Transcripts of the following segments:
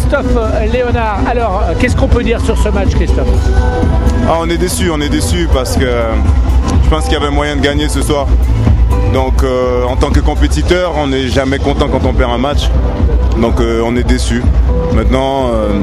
Christophe Léonard. Alors, qu'est-ce qu'on peut dire sur ce match, Christophe? On est déçus parce que je pense qu'il y avait moyen de gagner ce soir. Donc en tant que compétiteur, on n'est jamais content quand on perd un match. Donc on est déçus. Maintenant,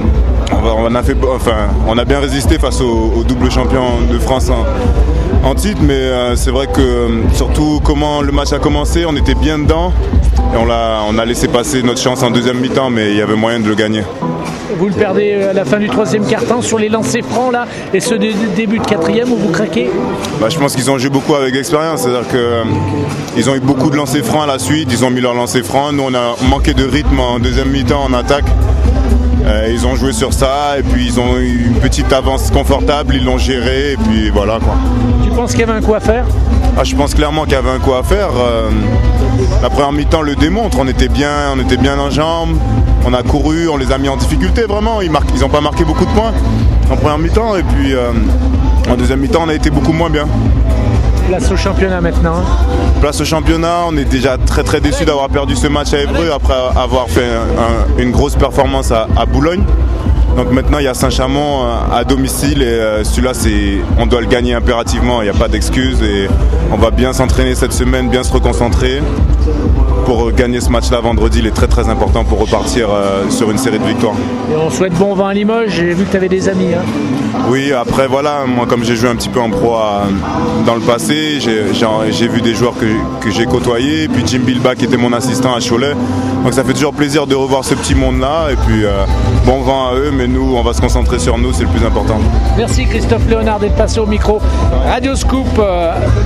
on a bien résisté face au double champion de France en titre, mais c'est vrai que surtout comment le match a commencé, on était bien dedans et on a laissé passer notre chance en deuxième mi-temps, mais il y avait moyen de le gagner. Vous le perdez à la fin du troisième quart-temps sur les lancers francs là, et ce début de quatrième où vous craquez? Je pense qu'ils ont joué beaucoup avec l'expérience, c'est-à-dire qu'ils ont eu beaucoup de lancers francs à la suite, ils ont mis leurs lancers francs, nous on a manqué de rythme en deuxième mi-temps en attaque. Ils ont joué sur ça et puis ils ont eu une petite avance confortable, ils l'ont géré et puis voilà quoi. Tu penses qu'il y avait un coup à faire? Je pense clairement qu'il y avait un coup à faire. La première mi-temps le démontre, on était bien en jambes, on a couru, on les a mis en difficulté vraiment, ils n'ont pas marqué beaucoup de points en première mi-temps et puis en deuxième mi-temps on a été beaucoup moins bien. Place au championnat maintenant. Place au championnat, on est déjà très très déçus d'avoir perdu ce match à Évreux après avoir fait une grosse performance à Boulogne. Donc maintenant il y a Saint-Chamond à domicile et celui-là on doit le gagner impérativement, il n'y a pas d'excuse et on va bien s'entraîner cette semaine, bien se reconcentrer pour gagner ce match-là vendredi. Il est très très important pour repartir sur une série de victoires. Et on souhaite bon vent à Limoges, j'ai vu que tu avais des amis. Oui, après voilà, moi comme j'ai joué un petit peu en pro dans le passé, j'ai vu des joueurs que j'ai côtoyés, puis Jim Bilba qui était mon assistant à Cholet. Donc ça fait toujours plaisir de revoir ce petit monde-là et puis bon vent à eux, mais nous on va se concentrer sur nous, c'est le plus important. Merci Christophe Léonard d'être passé au micro. Radio Scoop.